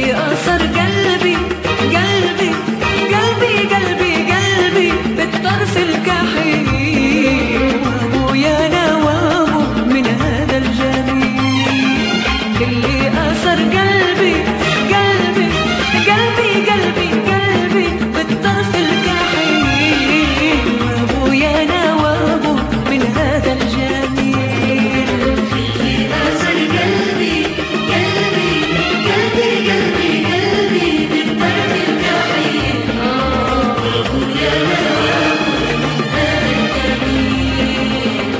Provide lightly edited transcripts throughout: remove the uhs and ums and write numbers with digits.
اللي أثر قلبي قلبي قلبي قلبي قلبي بالطرف الكحيل، وابويا نوابه من هذا الجميل. اللي أثر قلبي قلبي قلبي قلبي قلبي بالطرف الكحيل، وابويا نوابه من هذا الجميل. اللي أثر قلبي قلبي قلبي قلبي قلبي بالطرف الكحيل، وابويا نوابه من هذا الجميل.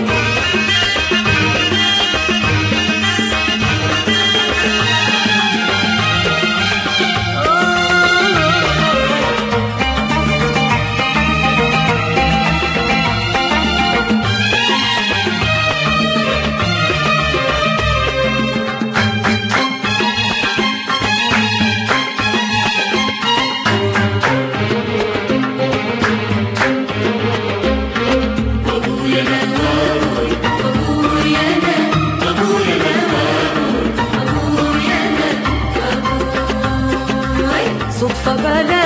صدفة بلا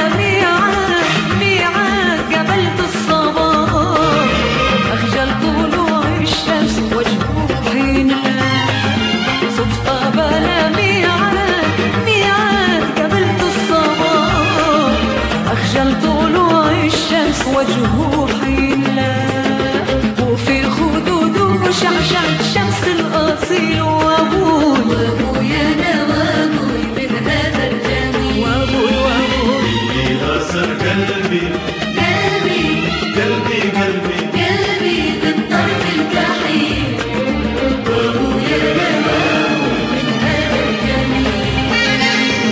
ميعاد قبلت الصباح، أخجل طلوع الشمس وجهه حين. صدفة بلا ميعاد قبلت الصباح، أخجل طلوع الشمس وجهه حين. وفي خدوده شعشع شمس الأصيل، وابويا نوابوي من هذا الجميل. اللي أثر قلبي قلبي قلبي قلبي قلبي بالطرف الكحيل، وابويا نوابوي من هذا الجميل.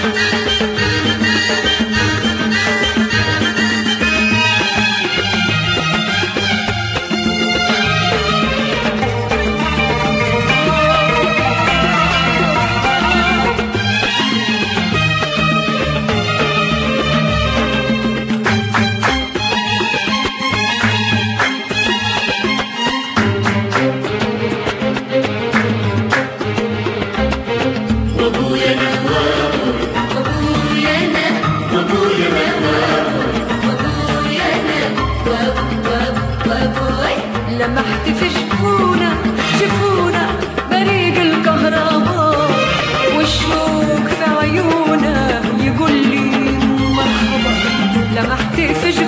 وابويا نوابوي وابويا وابويا نوابوي وابويا وابوي. لمحت في جفونا بريق الكهرباء، والشوق في عيونه يقول لي مرحبا. لمحت في